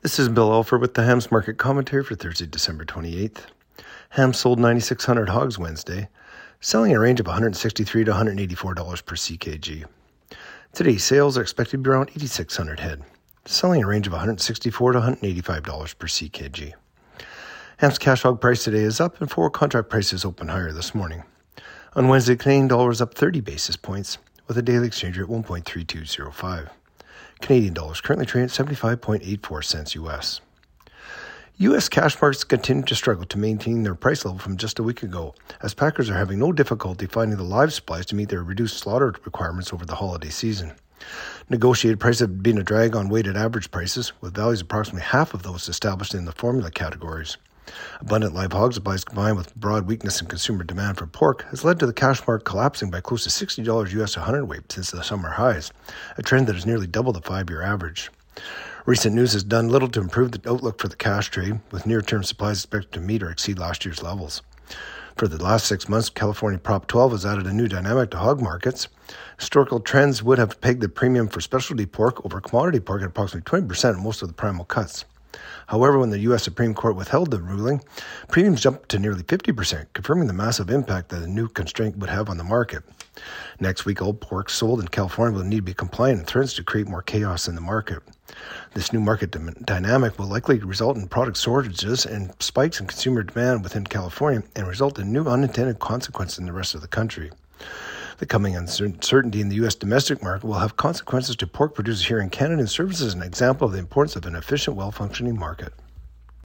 This is Bill Alford with the Hams Market Commentary for Thursday, December 28th. Hams sold 9,600 hogs Wednesday, selling in a range of $163 to $184 per CKG. Today's sales are expected to be around 8,600 head, selling in a range of $164 to $185 per CKG. Hams cash hog price today is up and forward contract prices open higher this morning. On Wednesday, the Canadian dollar is up 30 basis points with a daily exchange rate at 1.3205. Canadian dollars currently trading at 75.84 cents U.S. U.S. cash markets continue to struggle to maintain their price level from just a week ago, as packers are having no difficulty finding the live supplies to meet their reduced slaughter requirements over the holiday season. Negotiated prices have been a drag on weighted average prices, with values approximately half of those established in the formula categories. Abundant live hog supplies combined with broad weakness in consumer demand for pork has led to the cash market collapsing by close to $60 US a hundredweight since the summer highs, a trend that has nearly double the 5-year average. Recent news has done little to improve the outlook for the cash trade, with near-term supplies expected to meet or exceed last year's levels. For the last 6 months, California Prop 12 has added a new dynamic to hog markets. Historical trends would have pegged the premium for specialty pork over commodity pork at approximately 20% in most of the primal cuts. However, when the U.S. Supreme Court withheld the ruling, premiums jumped to nearly 50%, confirming the massive impact that the new constraint would have on the market. Next week, all pork sold in California will need to be compliant and threatens to create more chaos in the market. This new market dynamic will likely result in product shortages and spikes in consumer demand within California and result in new unintended consequences in the rest of the country. The coming uncertainty in the U.S. domestic market will have consequences to pork producers here in Canada and serves as an example of the importance of an efficient, well-functioning market.